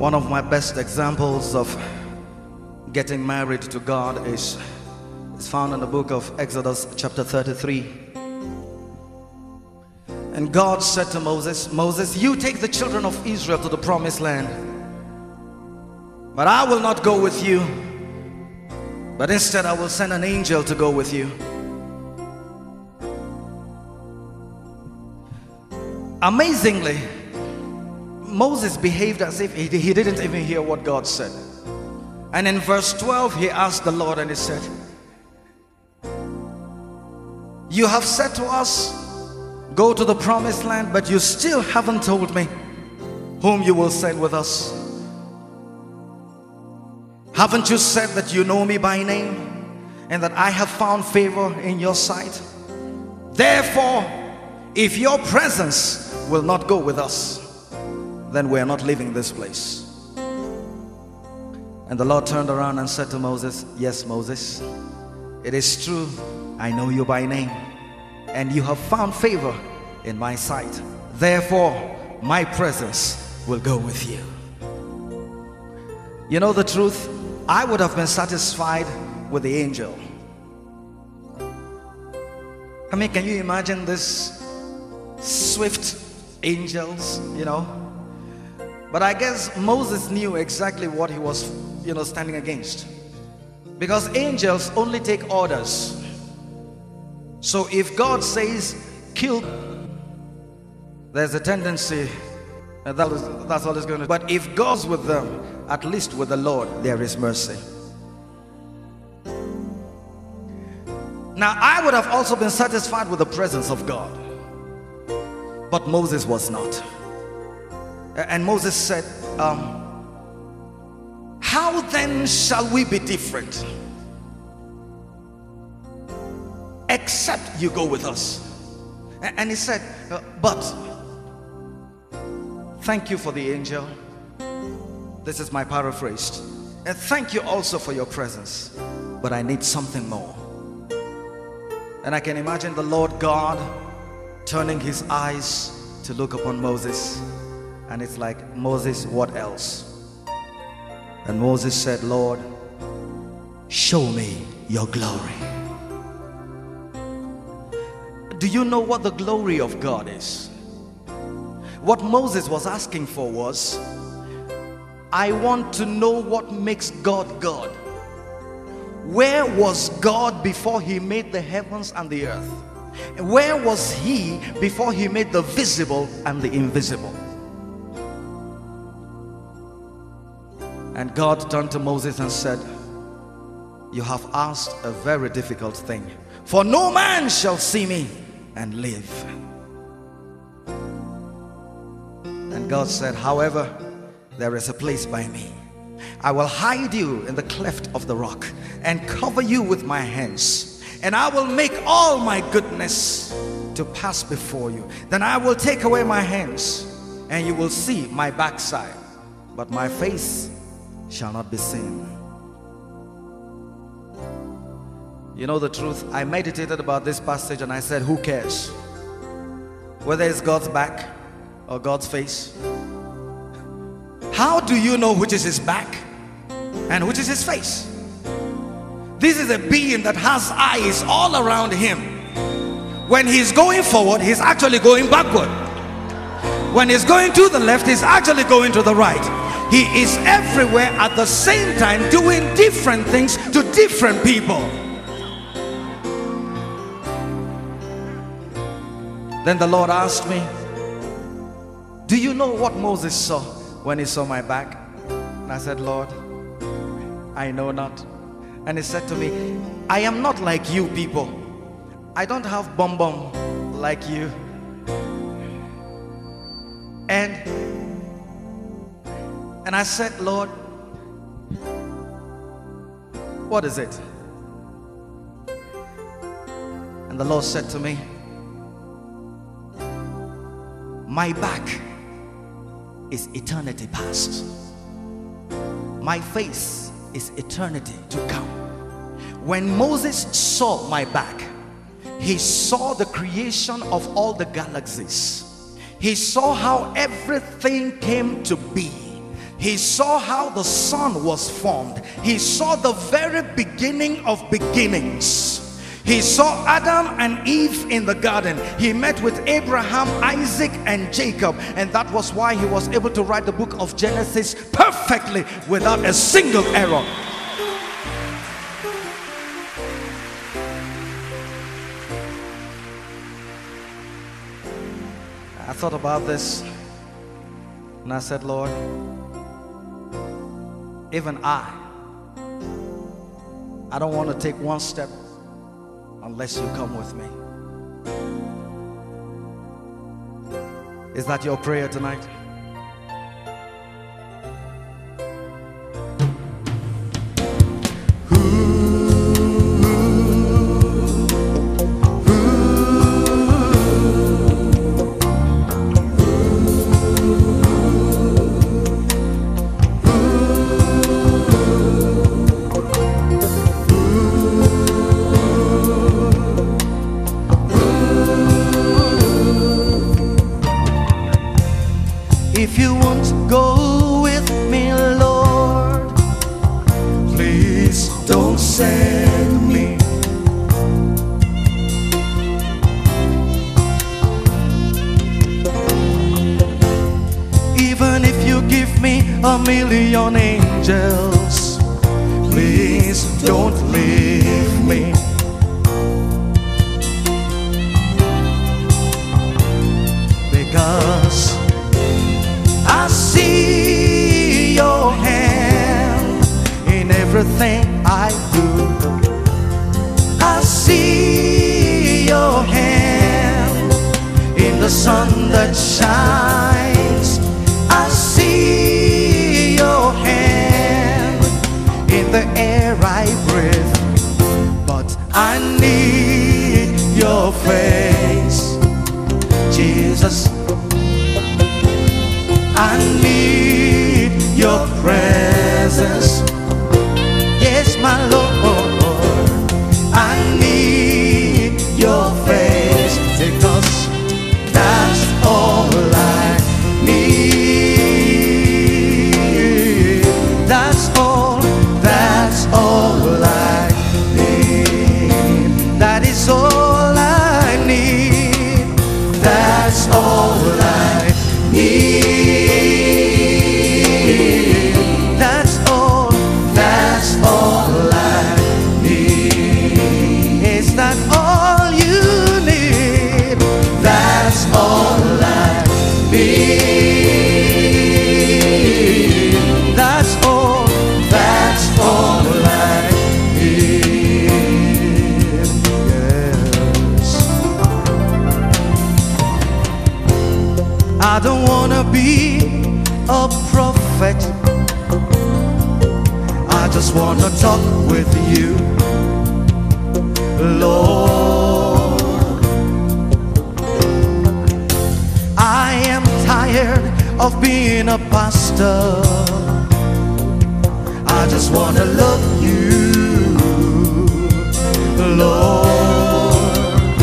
One of my best examples of getting married to God is found in the book of Exodus chapter 33. And God said to Moses, Moses, you take the children of Israel to the promised land, but I will not go with you, but instead I will send an angel to go with you. Amazingly, Moses behaved as if he didn't even hear what God said. And in verse 12 he asked the Lord, and he said, you have said to us, go to the promised land, but you still haven't told me whom you will send with us. Haven't you said that you know me by name and that I have found favor in your sight? Therefore, if your presence will not go with us, then we are not leaving this place. And the Lord turned around and said to Moses, yes, Moses, it is true, I know you by name, and you have found favor in my sight. Therefore, my presence will go with you. You know the truth, I would have been satisfied with the angel. I mean, can you imagine this swift angels, you know? But I guess Moses knew exactly what he was, standing against. Because angels only take orders. So if God says, kill, there's a tendency that's all it's going to do. But if God's with them, at least with the Lord, there is mercy. Now, I would have also been satisfied with the presence of God, but Moses was not. And Moses said, how then shall we be different except you go with us? And he said, but thank you for the angel. This is my paraphrase. And thank you also for your presence, but I need something more. And I can imagine the Lord God turning his eyes to look upon Moses, and it's like, Moses, what else? And Moses said, Lord, show me your glory. Do you know what the glory of God is? What Moses was asking for was, I want to know what makes God God. Where was God before he made the heavens and the earth? Where was he before he made the visible and the invisible? And God turned to Moses and said, you have asked a very difficult thing, for no man shall see me and live. And God said, however, there is a place by me. I will hide you in the cleft of the rock and cover you with my hands, and I will make all my goodness to pass before you. Then I will take away my hands, and you will see my backside, but my face shall not be seen. You know the truth, I meditated about this passage and I said, who cares whether it's God's back or God's face? How do you know which is his back and which is his face? This is a being that has eyes all around him. When he's going forward, he's actually going backward. When he's going to the left, he's actually going to the right. He is everywhere at the same time, doing different things to different people. Then the Lord asked me, do you know what Moses saw when he saw my back? And I said, Lord, I know not. And he said to me, I am not like you people. I don't have bum bum like you. And I said, Lord, what is it? And the Lord said to me, my back is eternity past. My face is eternity to come. When Moses saw my back, he saw the creation of all the galaxies. He saw how everything came to be. He saw how the sun was formed. He saw the very beginning of beginnings. He saw Adam and Eve in the garden. He met with Abraham, Isaac, and Jacob. And that was why he was able to write the book of Genesis perfectly without a single error. I thought about this and I said, Lord, even I don't want to take one step unless you come with me. Is that your prayer tonight? If you want to go with me, Lord, please don't send me. Even if you give me 1,000,000 angels, please don't leave me. Because I see your hand in everything I do. I see your hand in the sun that shines. I see your hand in the air I breathe. But I need your face, Jesus. I need your presence. Yes, my Lord. I need your face, because that's all I need. That's all I need. That is all I need. That's all I need. That's all I need. Is that all you need? That's all I need. That's all I need. Yes. I don't wanna be a prophet. I just wanna talk with you, Lord. I am tired of being a pastor. I just wanna love you, Lord.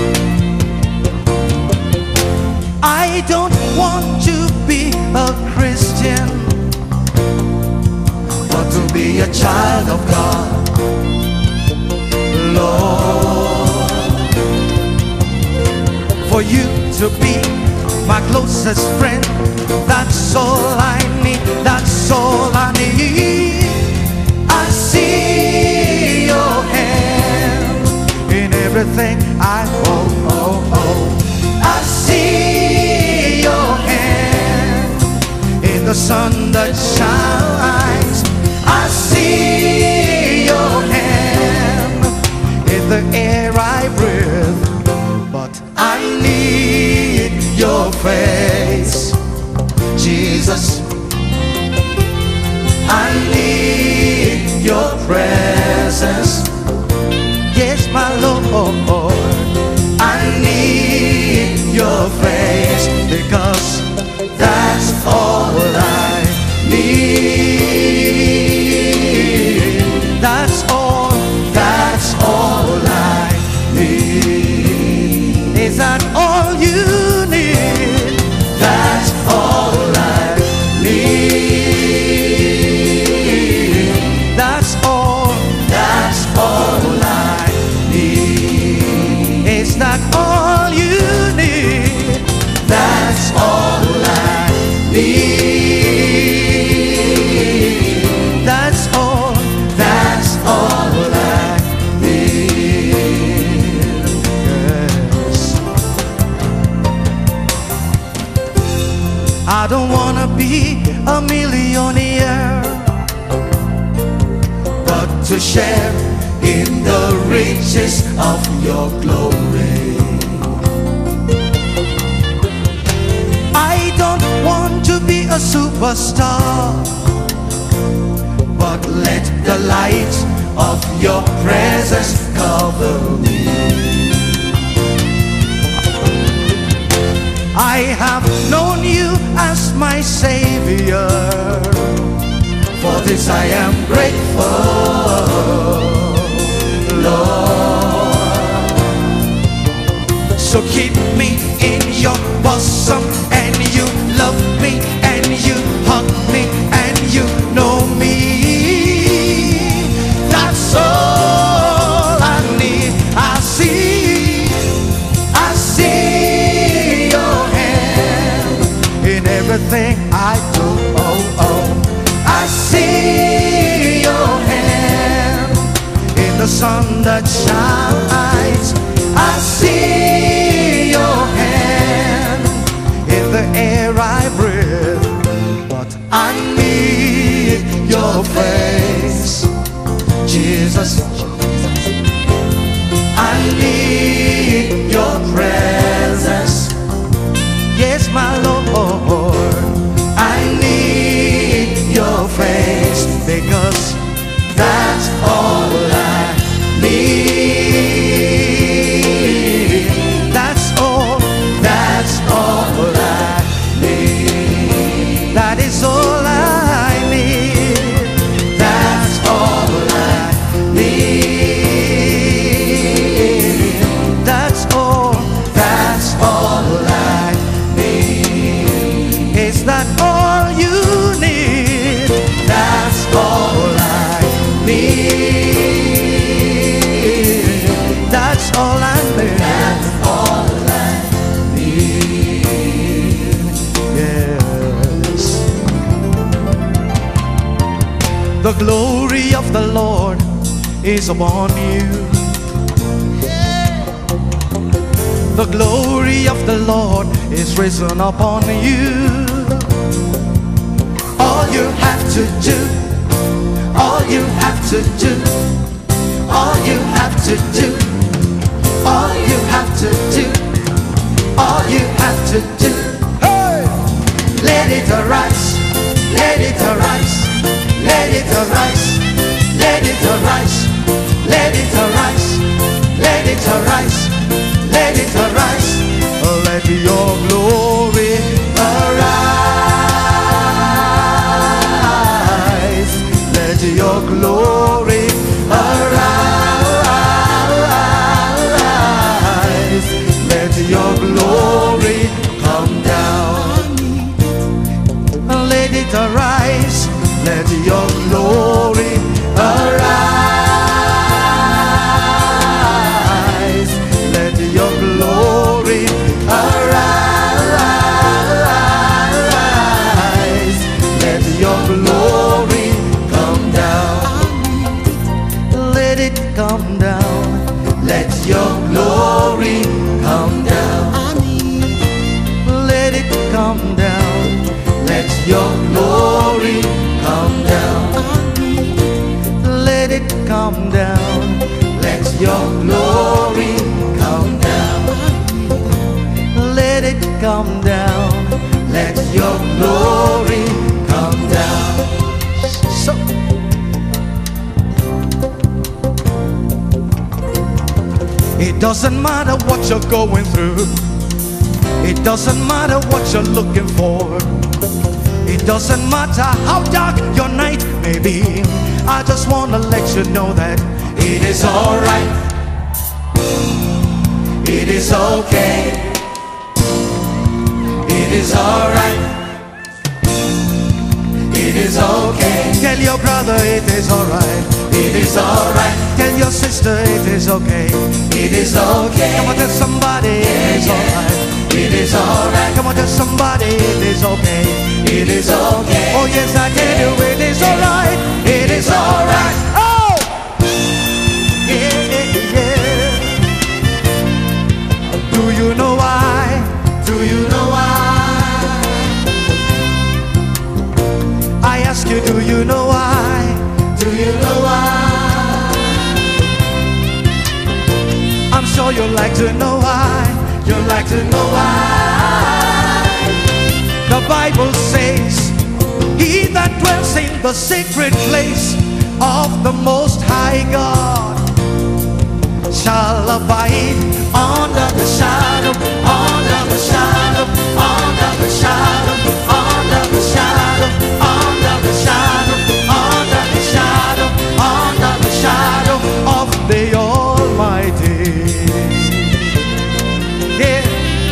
I don't want to be a Christian, but to be a child of God, Lord. For you to be my closest friend, that's all I need. That's all I need. I see your hand in everything I own. I see your hand in the sun that shines. I see your hand in the air I breathe. But I need your face, Jesus. I don't wanna be a millionaire, but to share in the riches of your glory. I don't want to be a superstar, but let the light of your presence cover me. I have known you as my Savior. For this I am grateful, Lord. So keep me in your bosom, and you love me, and you hug me, and you know me. That's all I need. I see your hand in everything I do. Oh, oh. I see your hand in the sun that shines. I see your hand in the air I breathe. But I need your face, Jesus. I need your presence. Yes, my Lord. I need your face, because that's all I need. That's all I need. That is all I need. That's all I need. That's all I need. Is that all you need? That's all I need. That's all I need. That's all I need. Yes. The glory of the Lord is upon you. The glory of the Lord is risen upon you. All you have to do, all you have to do, all you have to do, all you have to do, all you have to do. Hey! Let it arise, let it arise, let it arise, let it arise, let it arise, let it arise, let it arise. Let your glory arise. Let your glory arise. Let your glory come down. Let it arise. Let your glory arise. Let your glory arise. Let your glory come down. Let it come down. Let your glory come down. Let it come down. Let your glory come down. Let it come down. Let your glory come down. Let it come down. Let your glory come down. So it doesn't matter what you're going through. It doesn't matter what you're looking for. It doesn't matter how dark your night may be. I just want to let you know that it is alright. It is okay. It is alright. It is okay. Tell your brother it is alright. It is alright. Tell your sister it is okay. It is okay. Come on, tell somebody it is alright. It is alright. Come on, tell somebody it is okay. It is okay. Oh yes, I tell you it is alright. It is alright. Oh! Yeah, yeah. Do you know why? Do you know why? like to know why. You'd like to know why. The Bible says, he that dwells in the secret place of the Most High God shall abide under the shadow, under the shadow, under the shadow, under the shadow, under the shadow, under the shadow, under the shadow of the Almighty. Yeah.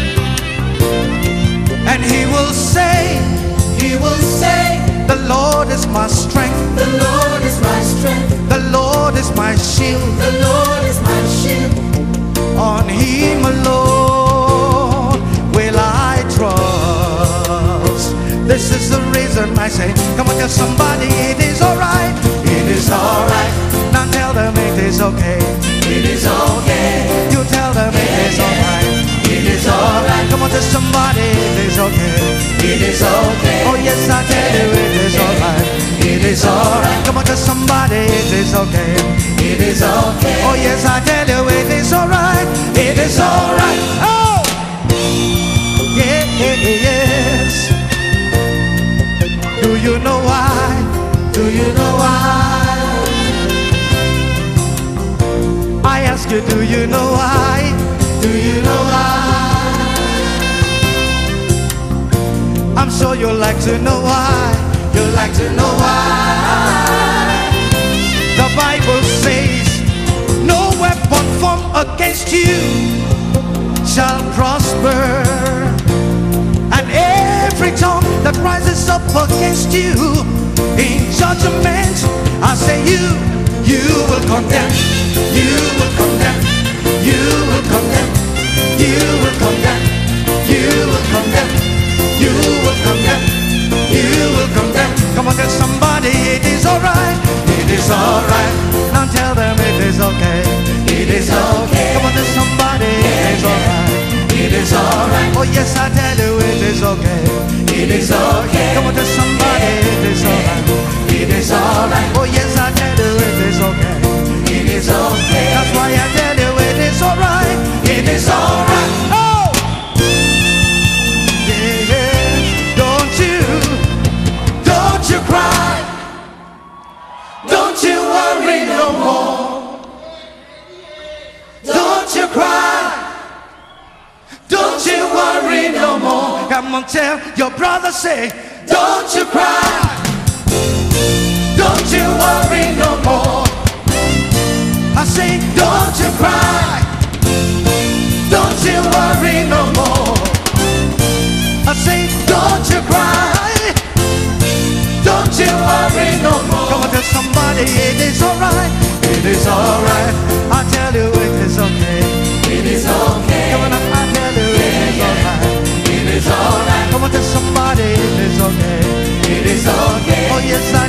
And he will say, the Lord is my strength, The Lord is my strength, the Lord is my shield, the Lord is my shield. on him alone will I trust. This is the reason I say, come on, tell somebody it is alright, it is alright. Now tell them it is okay, It is okay, you tell them it is alright, it is alright, come on, tell somebody it is okay, it is okay, oh yes I tell you it is alright, it is alright, come on, tell somebody it is okay, it is okay, oh yes I tell you it is alright, it is alright, oh yeah, yes. Do you know why? Do you know why? I ask you, do you know why? Do you know why? I'm sure you'd like to know why. You'd like to know why? The Bible says, no weapon formed against you shall prosper, and every tongue that rises up against you in judgment, I say you will condemn, you will condemn, you will condemn, you will condemn, you will condemn, you will condemn, you will condemn. Come on, tell somebody it is alright, it is alright. Now tell them it is okay, It is okay, come on, tell somebody it is alright. it is alright, Oh yes, I tell you it is okay. it is okay, Come on, tell somebody it is alright. it is alright, Oh yes, I tell you it is okay. it is okay, That's why I tell you it is alright. it is alright. Oh, yeah, yeah. Don't you Cry, don't you worry no more. Don't you cry, don't you worry no more. come on, tell your brother, say, Don't you cry, don't you worry no more. I say, Don't you cry, don't you worry no more. I say, Don't you cry, don't you worry no more. come on, tell somebody it is alright. It is alright, I tell you it is okay. it is okay, Come on, I tell you it is alright. it is alright, Come on, tell somebody it is okay. it is okay, Oh yes, I